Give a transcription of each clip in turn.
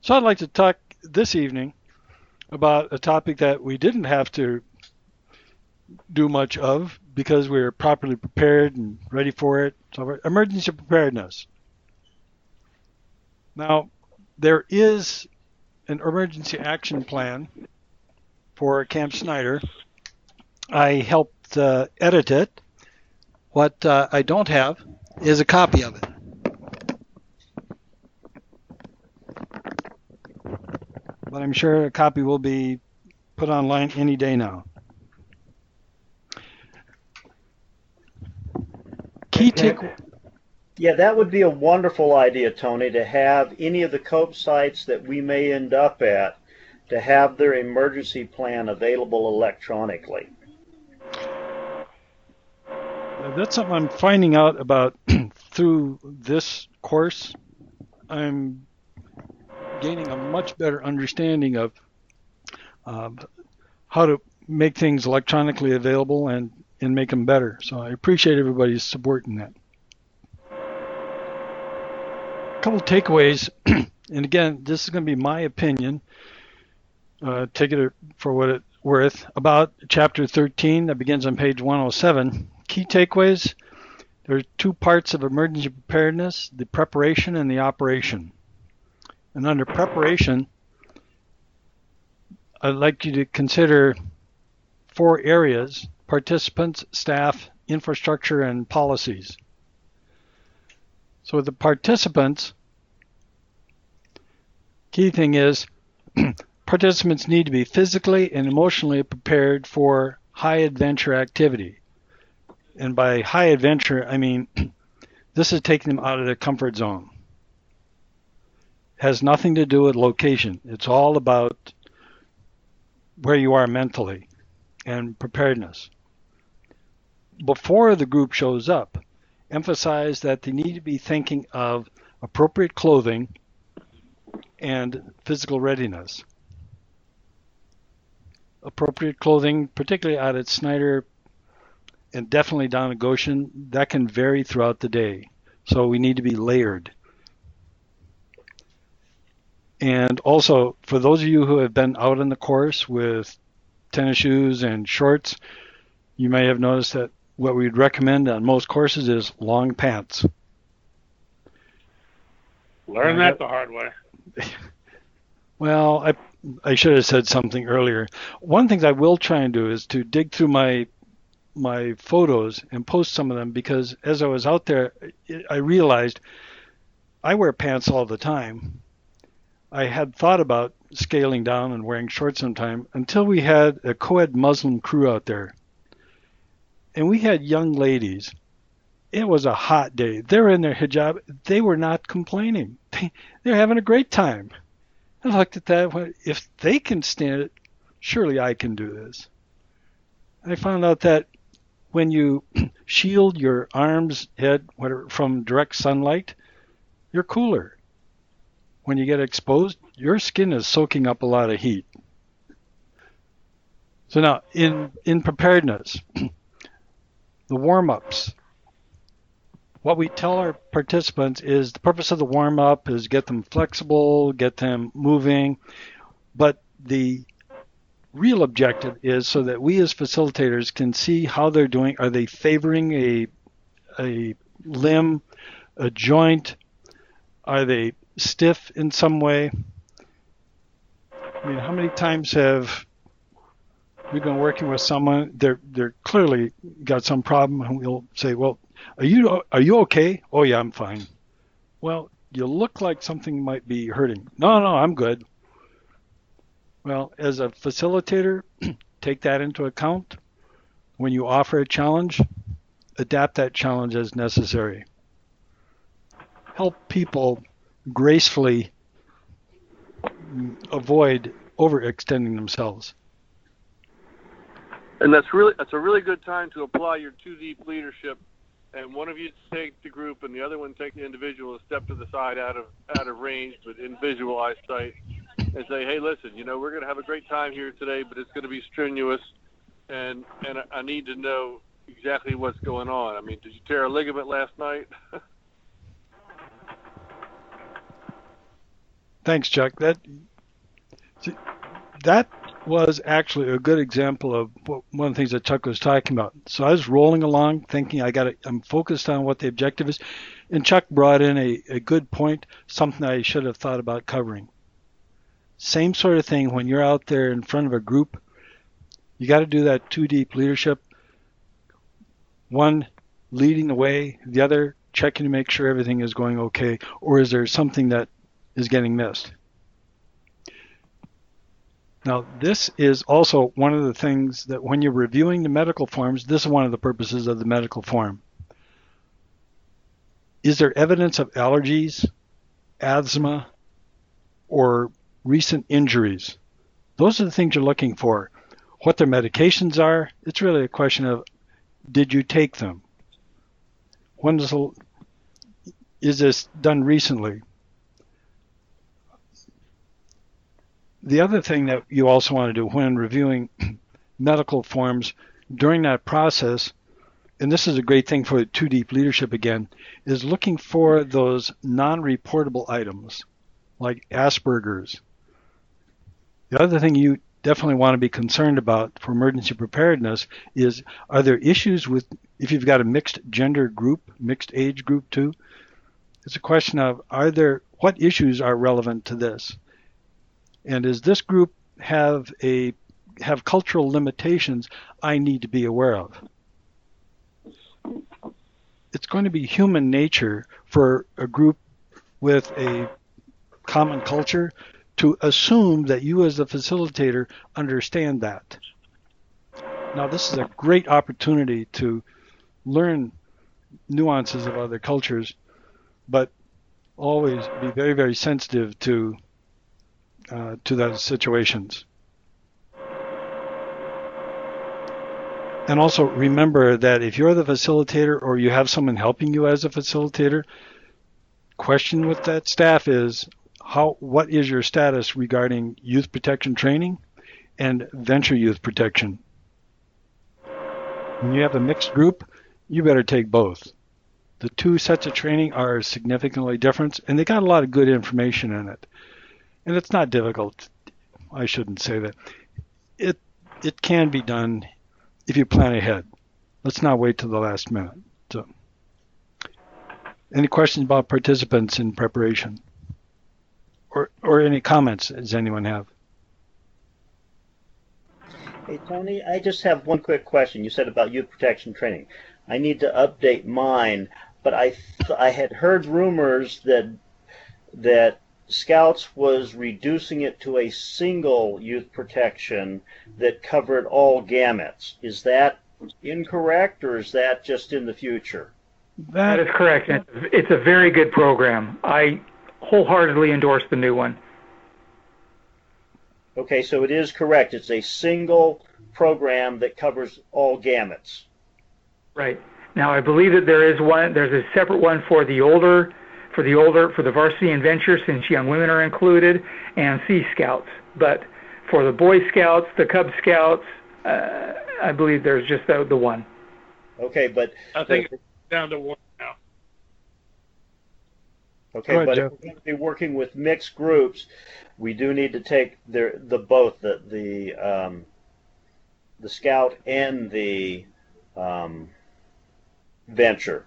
So I'd like to talk this evening about a topic that we didn't have to do much of because we were properly prepared and ready for it. So emergency preparedness. Now, there is an emergency action plan for Camp Snyder. I helped edit it. What I don't have is a copy of it. But I'm sure a copy will be put online any day now. Key take. Yeah, that would be a wonderful idea, Tony, to have any of the COPE sites that we may end up at to have their emergency plan available electronically. That's something I'm finding out about through this course. I'm gaining a much better understanding of how to make things electronically available and make them better. So I appreciate everybody's support in that. A couple of takeaways, and again, this is going to be my opinion. Take it for what it's worth. About chapter 13 that begins on page 107. Key takeaways. There are two parts of emergency preparedness, the preparation and the operation. And under preparation, I'd like you to consider four areas: participants, staff, infrastructure, and policies. So with the participants, key thing is participants need to be physically and emotionally prepared for high adventure activity. And by high adventure, I mean this is taking them out of their comfort zone. It has nothing to do with location. It's all about where you are mentally and preparedness. Before the group shows up, emphasize that they need to be thinking of appropriate clothing and physical readiness. Appropriate clothing, particularly out at Snyder and definitely down at Goshen, that can vary throughout the day. So we need to be layered. And also, for those of you who have been out in the course with tennis shoes and shorts, you may have noticed that what we'd recommend on most courses is long pants. Learn that the hard way. Well, I should have said something earlier. One of the things I will try and do is to dig through my photos and post some of them, because as I was out there, I realized I wear pants all the time. I had thought about scaling down and wearing shorts sometime until we had a co-ed Muslim crew out there. And we had young ladies. It was a hot day. They were in their hijab. They were not complaining. They're having a great time. I looked at that. If they can stand it, surely I can do this. I found out that when you shield your arms, head, whatever, from direct sunlight, you're cooler. When you get exposed, your skin is soaking up a lot of heat. So now, in preparedness, the warm-ups. What we tell our participants is the purpose of the warm-up is get them flexible, get them moving, but the real objective is so that we as facilitators can see how they're doing. Are they favoring a limb, a joint? Are they stiff in some way? I mean, how many times have we been working with someone, they're clearly got some problem, and we'll say, well, are you okay? Oh yeah, I'm fine. Well, you look like something might be hurting. No, I'm good. Well, as a facilitator, take that into account. When you offer a challenge, adapt that challenge as necessary. Help people gracefully avoid overextending themselves. And that's a really good time to apply your 2 deep leadership, and one of you take the group and the other one take the individual and step to the side out of range but in visual eyesight, and say, hey, listen, we're going to have a great time here today, but it's going to be strenuous, and I need to know exactly what's going on. I mean, did you tear a ligament last night? Thanks, Chuck. That was actually a good example of one of the things that Chuck was talking about. So I was rolling along thinking I'm focused on what the objective is. And Chuck brought in a good point, something I should have thought about covering. Same sort of thing when you're out there in front of a group, you got to do that two deep leadership. One leading the way, the other checking to make sure everything is going okay, or is there something that is getting missed? Now, this is also one of the things that when you're reviewing the medical forms, this is one of the purposes of the medical form. Is there evidence of allergies, asthma, or recent injuries? Those are the things you're looking for. What their medications are, it's really a question of, did you take them? Is this done recently? The other thing that you also want to do when reviewing medical forms during that process, and this is a great thing for 2D leadership again, is looking for those non-reportable items like Asperger's. The other thing you definitely want to be concerned about for emergency preparedness is, are there issues with, if you've got a mixed gender group, mixed age group too, it's a question of, what issues are relevant to this? And does this group have cultural limitations I need to be aware of? It's going to be human nature for a group with a common culture to assume that you as the facilitator understand that. Now, this is a great opportunity to learn nuances of other cultures, but always be very, very sensitive to those situations. And also remember that if you're the facilitator or you have someone helping you as a facilitator, question with that staff is, what is your status regarding youth protection training and venture youth protection? When you have a mixed group, you better take both. The two sets of training are significantly different, and they got a lot of good information in it. And it's not difficult. I shouldn't say that. It can be done if you plan ahead. Let's not wait till the last minute. So, any questions about participants in preparation? Or any comments does anyone have? Hey, Tony, I just have one quick question. You said about youth protection training. I need to update mine, but I had heard rumors that Scouts was reducing it to a single youth protection that covered all gamuts. Is that incorrect, or is that just in the future? That is correct. It's a very good program. I wholeheartedly endorse the new one. Okay, so it is correct. It's a single program that covers all gamuts. Right. Now, I believe that there's a separate one for the varsity and venture, since young women are included, and Sea Scouts. But for the Boy Scouts, the Cub Scouts, I believe there's just the one. Okay, but I think it's down to one now. Okay, ahead, but Jeff. If we're going to be working with mixed groups, we do need to take both the Scout and the venture.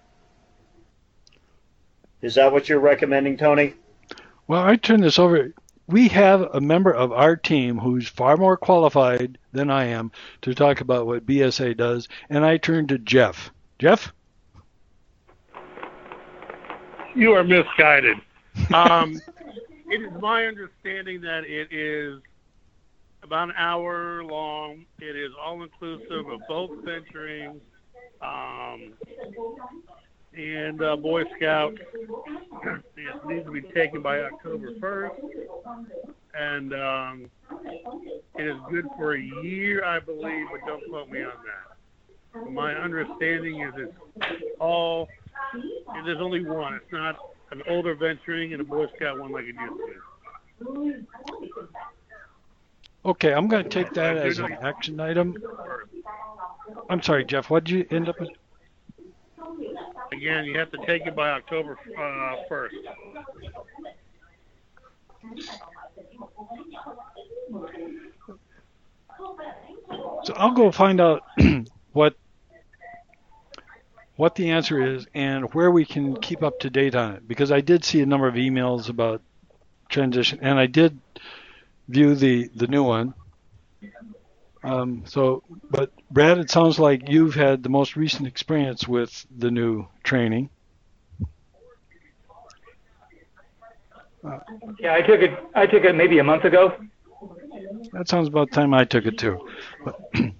Is that what you're recommending, Tony? Well, I turn this over. We have a member of our team who's far more qualified than I am to talk about what BSA does, and I turn to Jeff. Jeff? You are misguided. It is my understanding that it is about an hour long. It is all-inclusive of both venturing and Boy Scout. It needs to be taken by October 1st. And it is good for a year, I believe, but don't quote me on that. My understanding is there's only one. It's not an older venturing and a Boy Scout one like it used to be. Okay, I'm going to take that as an action item. I'm sorry, Jeff, what did you end up with? Again, you have to take it by October 1st. So I'll go find out what the answer is and where we can keep up to date on it, because I did see a number of emails about transition, and I did view the new one. But Brad, it sounds like you've had the most recent experience with the new training. Yeah, I took it maybe a month ago. That sounds about the time I took it too. But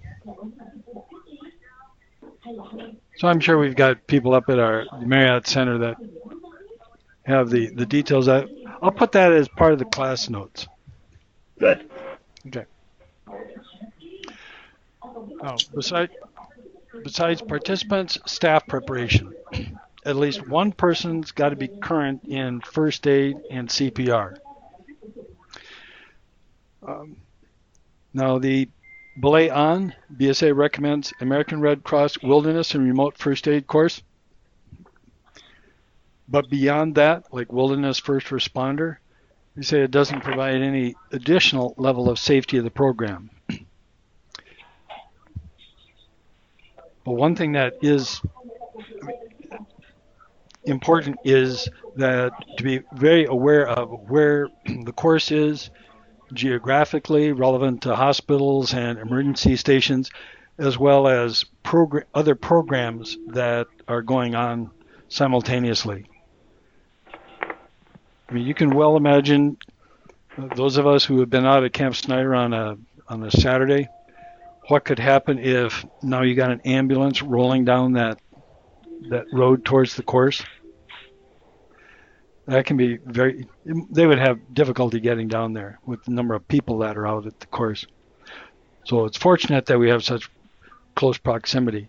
so I'm sure we've got people up at our Marriott Center that have the details. I'll put that as part of the class notes. Good. Okay. Oh, besides participants, staff preparation. At least one person's got to be current in first aid and CPR. Now, the Belay On, BSA recommends American Red Cross Wilderness and Remote First Aid course. But beyond that, like Wilderness First Responder, they say it doesn't provide any additional level of safety of the program. But one thing that is important is that to be very aware of where the course is geographically, relevant to hospitals and emergency stations, as well as other programs that are going on simultaneously. I mean, you can well imagine those of us who have been out at Camp Snyder on a Saturday, what could happen if now you got an ambulance rolling down that road towards the course. That can be they would have difficulty getting down there with the number of people that are out at the course. So it's fortunate that we have such close proximity.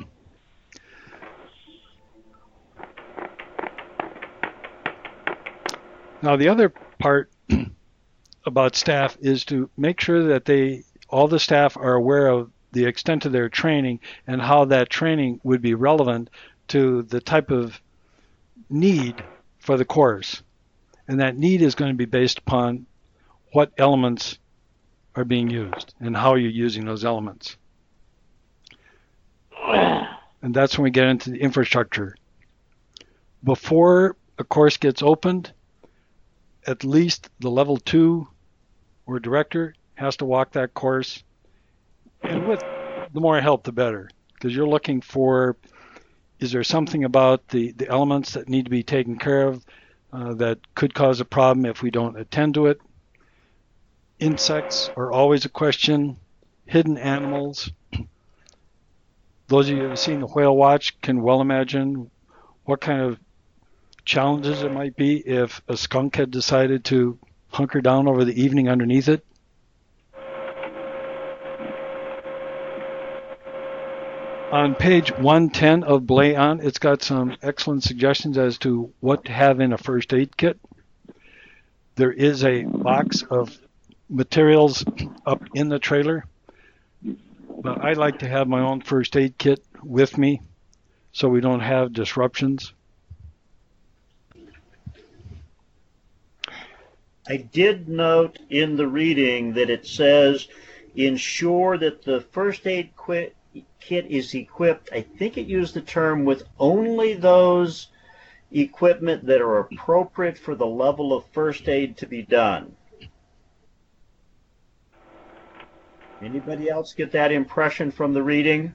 Now, the other part about staff is to make sure that all the staff are aware of the extent of their training and how that training would be relevant to the type of need for the course. And that need is going to be based upon what elements are being used and how you're using those elements. And that's when we get into the infrastructure. Before a course gets opened, at least the level 2 or director has to walk that course, and with the more help the better, because you're looking for, is there something about the elements that need to be taken care of that could cause a problem if we don't attend to it. Insects are always a question. Hidden animals. Those of you who have seen the whale watch can well imagine what kind of challenges it might be if a skunk had decided to hunker down over the evening underneath it. On page 110 of Belay On, it's got some excellent suggestions as to what to have in a first aid kit. There is a box of materials up in the trailer, but I like to have my own first aid kit with me so we don't have disruptions. I did note in the reading that it says, ensure that the first aid kit is equipped, I think it used the term, with only those equipment that are appropriate for the level of first aid to be done. Anybody else get that impression from the reading?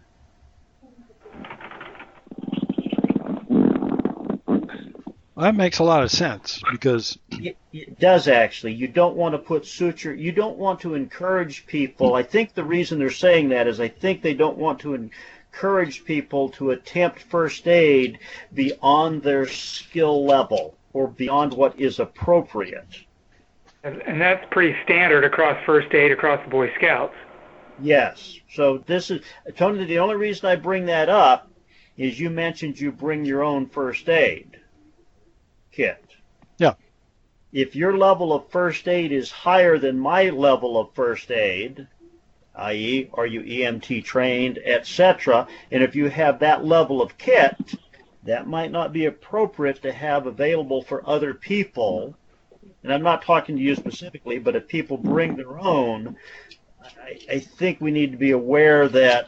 That makes a lot of sense, because it does actually. You don't want to put suture. You don't want to encourage people. I think the reason they're saying that is I think they don't want to encourage people to attempt first aid beyond their skill level or beyond what is appropriate. And that's pretty standard across first aid across the Boy Scouts. Yes. So this is, Tony, the only reason I bring that up is you mentioned you bring your own first aid kit. Yeah. If your level of first aid is higher than my level of first aid, i.e., are you EMT trained, etc., and if you have that level of kit, that might not be appropriate to have available for other people and I'm not talking to you specifically, but if people bring their own, I think we need to be aware that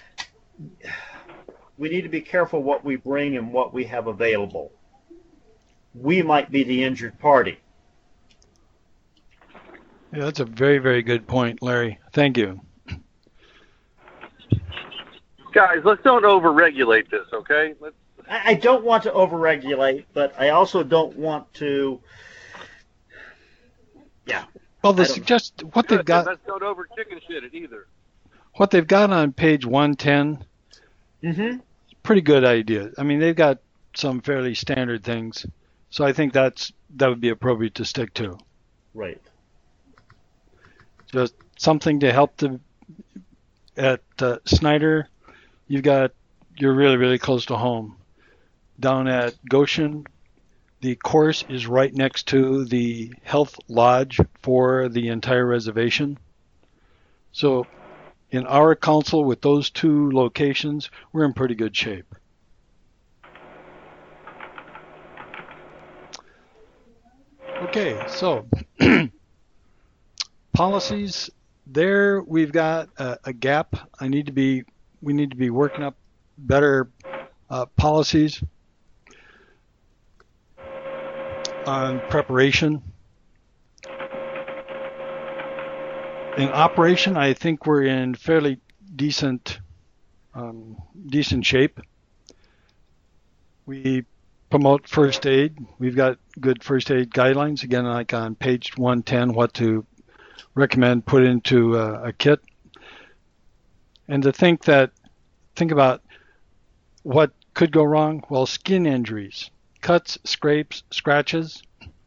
we need to be careful what we bring and what we have available. We might be the injured party. Yeah, that's a very, very good point, Larry. Thank you. Guys, let's don't overregulate this, okay? I don't want to overregulate, but I also don't want to. Yeah. Well, what they've got. Let's don't over chicken shit it either. What they've got on page 110. Mm-hmm. Pretty good idea. I mean, they've got some fairly standard things, so I think that would be appropriate to stick to. Right. Just something to help at Snyder. You're really, really close to home. Down at Goshen, the course is right next to the health lodge for the entire reservation. So in our council with those two locations, we're in pretty good shape. Okay, so policies, there we've got a gap. We need to be working up better policies on preparation. In operation, I think we're in fairly decent shape. We promote first aid. We've got good first aid guidelines. Again, like on page 110, what to recommend put into a kit. And to think about what could go wrong. Well, skin injuries, cuts, scrapes, scratches.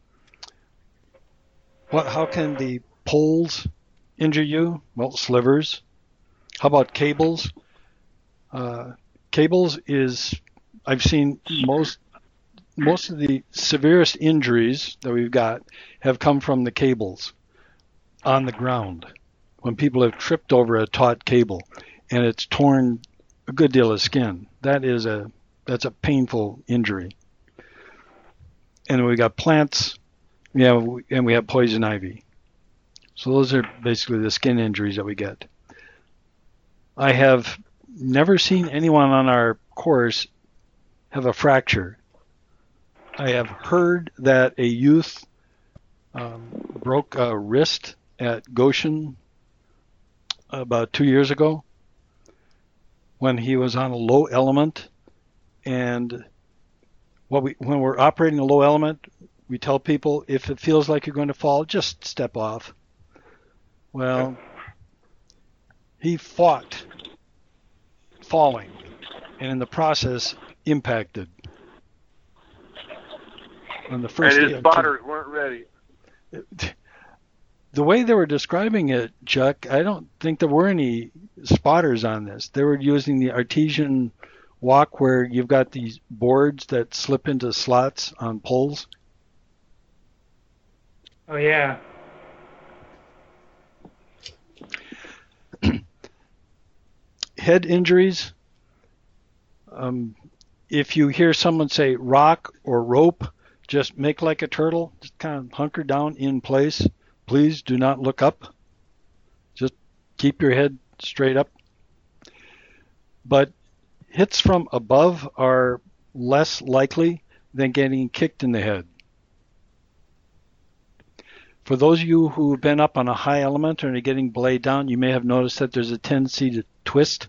How can the poles injure you? Well, slivers. How about cables? Cables I've seen most of the severest injuries that we've got have come from the cables on the ground when people have tripped over a taut cable and it's torn a good deal of skin. That's a painful injury. And we got plants, and we have poison ivy. So those are basically the skin injuries that we get. I have never seen anyone on our course have a fracture. I have heard that a youth broke a wrist at Goshen about 2 years ago when he was on a low element. And when we're operating a low element, we tell people if it feels like you're going to fall, just step off. Well, he fought falling, and in the process impacted. On the first and his spotters weren't ready. The way they were describing it, Chuck, I don't think there were any spotters on this. They were using the artesian walk where you've got these boards that slip into slots on poles. Oh, yeah. Head injuries. If you hear someone say rock or rope, just make like a turtle. Just kind of hunker down in place. Please do not look up. Just keep your head straight up. But hits from above are less likely than getting kicked in the head. For those of you who have been up on a high element and are getting belayed down, you may have noticed that there's a tendency to twist,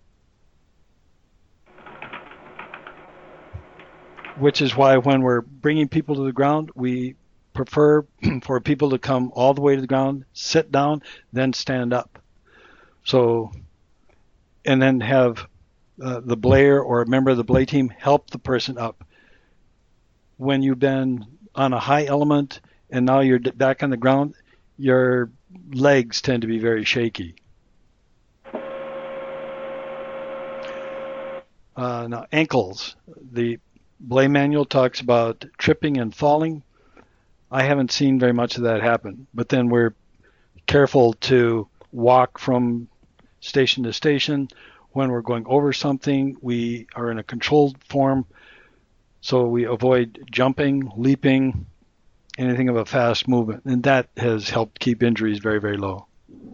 which is why when we're bringing people to the ground, we prefer for people to come all the way to the ground, sit down, then stand up. So, and then have the belayer or a member of the belay team help the person up. When you've been on a high element and now you're back on the ground, your legs tend to be very shaky. Now, ankles. The belay manual talks about tripping and falling. I haven't seen very much of that happen, but then we're careful to walk from station to station. When we're going over something, we are in a controlled form, so we avoid jumping, leaping, anything of a fast movement, and that has helped keep injuries very, very low.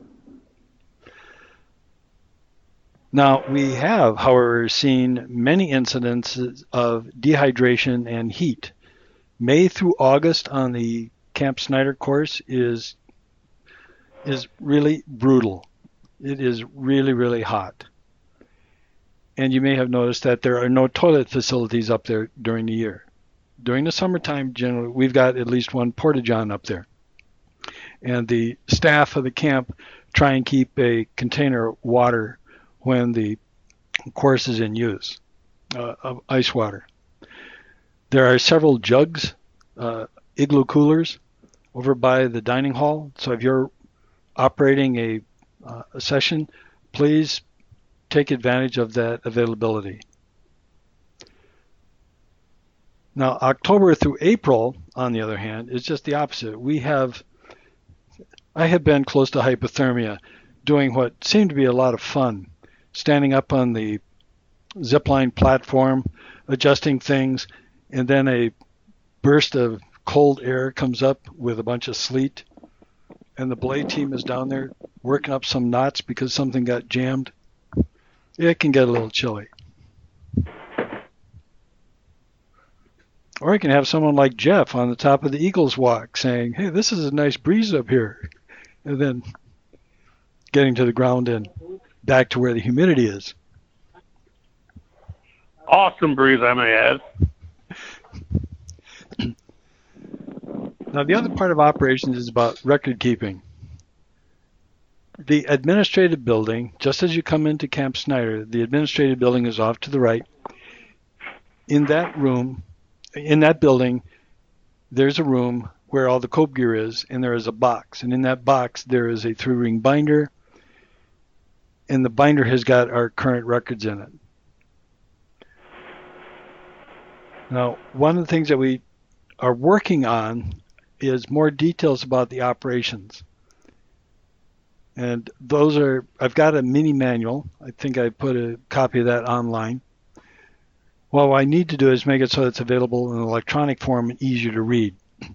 Now, we have, however, seen many incidences of dehydration and heat. May through August on the Camp Snyder course is really brutal. It is really, really hot. And you may have noticed that there are no toilet facilities up there during the year. During the summertime, generally, we've got at least one porta-john up there. And the staff of the camp try and keep a container of water when the course is in use, of ice water. There are several jugs, igloo coolers, over by the dining hall. So if you're operating a session, please take advantage of that availability. Now, October through April, on the other hand, is just the opposite. I have been close to hypothermia, doing what seemed to be a lot of fun, standing up on the zipline platform, adjusting things, and then a burst of cold air comes up with a bunch of sleet, and the belay team is down there working up some knots because something got jammed. It can get a little chilly. Or you can have someone like Jeff on the top of the Eagles Walk saying, hey, this is a nice breeze up here. And then getting to the ground and back to where the humidity is. Awesome breeze, I may add. Now, the other part of operations is about record keeping. The administrative building, just as you come into Camp Snyder, the administrative building is off to the right. In that room, in that building, there's a room where all the cope gear is, and there is a box. And in that box, there is a 3-ring binder, and the binder has got our current records in it. Now, one of the things that we are working on is more details about the operations. And those are, I've got a mini manual. I think I put a copy of that online. Well, what I need to do is make it so it's available in electronic form and easier to read.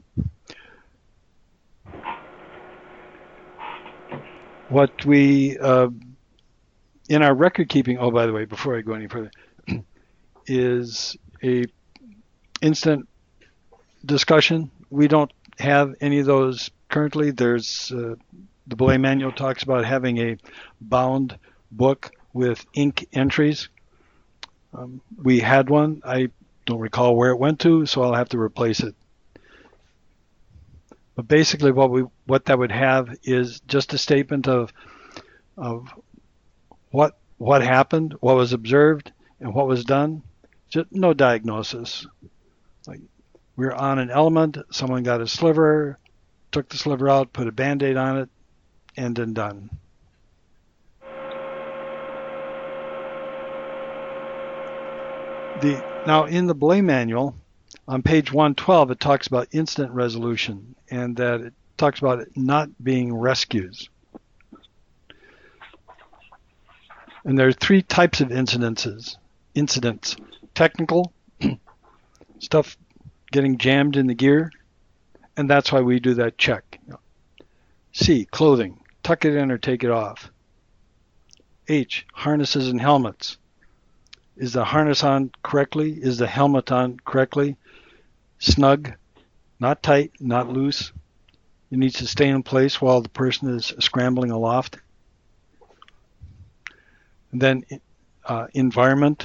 What we, in our record keeping, oh, by the way, before I go any further, is a instant discussion. We don't have any of those currently. There's the belay manual talks about having a bound book with ink entries. We had one. I don't recall where it went to, so I'll have to replace it. But basically, what that would have is just a statement of what happened, what was observed, and what was done. Just no diagnosis. Like, we're on an element, someone got a sliver, took the sliver out, put a Band-Aid on it, and then done. Now, in the belay manual, on page 112, it talks about incident resolution, and that it talks about it not being rescues. And there are 3 types of incidents. Technical, stuff getting jammed in the gear, and that's why we do that check. C, clothing, tuck it in or take it off. H, harnesses and helmets. Is the harness on correctly? Is the helmet on correctly? Snug, not tight, not loose. It needs to stay in place while the person is scrambling aloft. And then environment.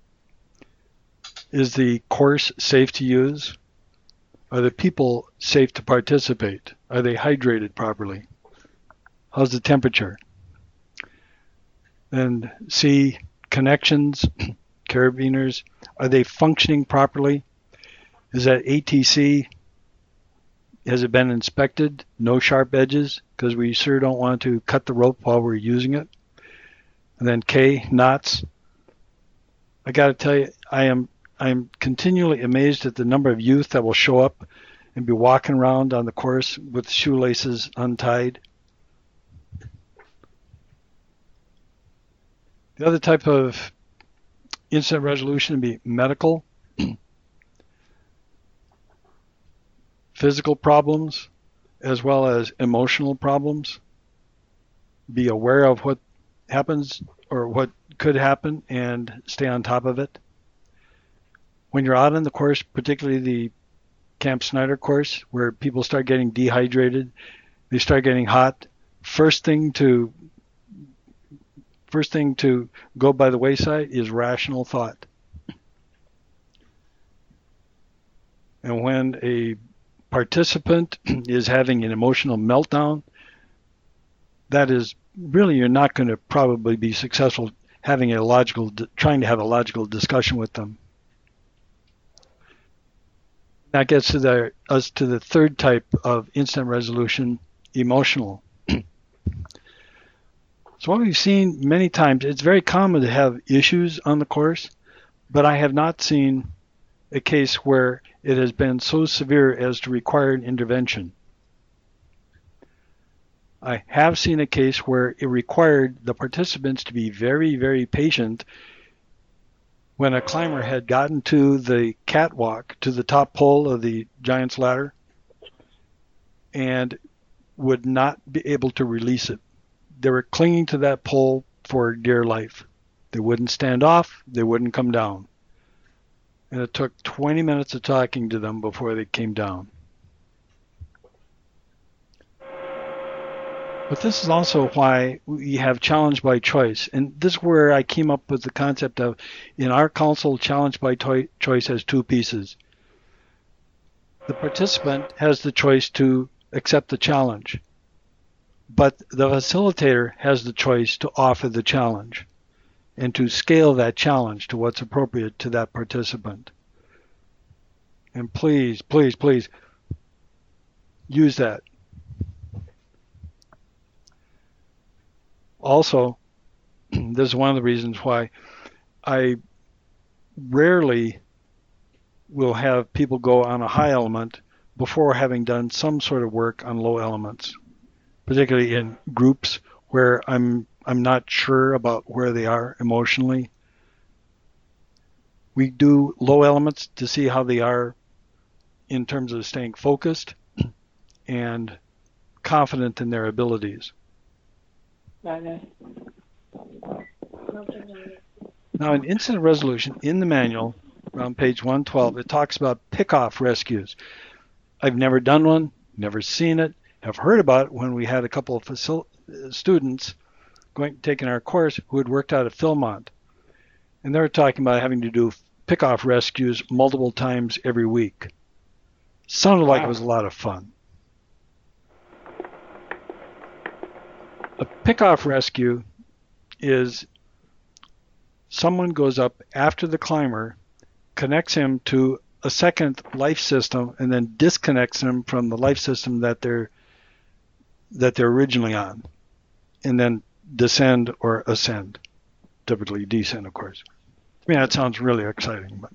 Is the course safe to use? Are the people safe to participate? Are they hydrated properly? How's the temperature? And C, connections, carabiners, are they functioning properly? Is that ATC, has it been inspected? No sharp edges, because we sure don't want to cut the rope while we're using it. And then K, knots. I got to tell you, I'm continually amazed at the number of youth that will show up and be walking around on the course with shoelaces untied. The other type of incident resolution would be medical. physical problems as well as emotional problems. Be aware of what happens or what could happen and stay on top of it. When you're out on the course, particularly the Camp Snyder course, where people start getting dehydrated, they start getting hot, first thing to go by the wayside is rational thought. And when a participant is having an emotional meltdown, that is really, you're not going to probably be successful trying to have a logical discussion with them. That gets to us to the third type of incident resolution, emotional. So what we've seen many times, it's very common to have issues on the course, but I have not seen a case where it has been so severe as to require an intervention. I have seen a case where it required the participants to be very, very patient when a climber had gotten to the catwalk, to the top pole of the giant's ladder, and would not be able to release it. They were clinging to that pole for dear life. They wouldn't stand off, they wouldn't come down. And it took 20 minutes of talking to them before they came down. But this is also why we have challenge by choice. And this is where I came up with the concept of, in our council, challenge by choice has two pieces. The participant has the choice to accept the challenge, but the facilitator has the choice to offer the challenge and to scale that challenge to what's appropriate to that participant. And please, please, please use that. Also, this is one of the reasons why I rarely will have people go on a high element before having done some sort of work on low elements, particularly in groups where I'm not sure about where they are emotionally. We do low elements to see how they are in terms of staying focused and confident in their abilities. Now, in incident resolution, in the manual, around page 112, it talks about pick-off rescues. I've never done one, never seen it, have heard about it when we had a couple of students taking our course who had worked out at Philmont. And they were talking about having to do pick-off rescues multiple times every week. Sounded like it was a lot of fun. A pick-off rescue is someone goes up after the climber, connects him to a second life system, and then disconnects him from the life system that they're originally on, and then descend or ascend. Typically descend, of course. I mean, that sounds really exciting, but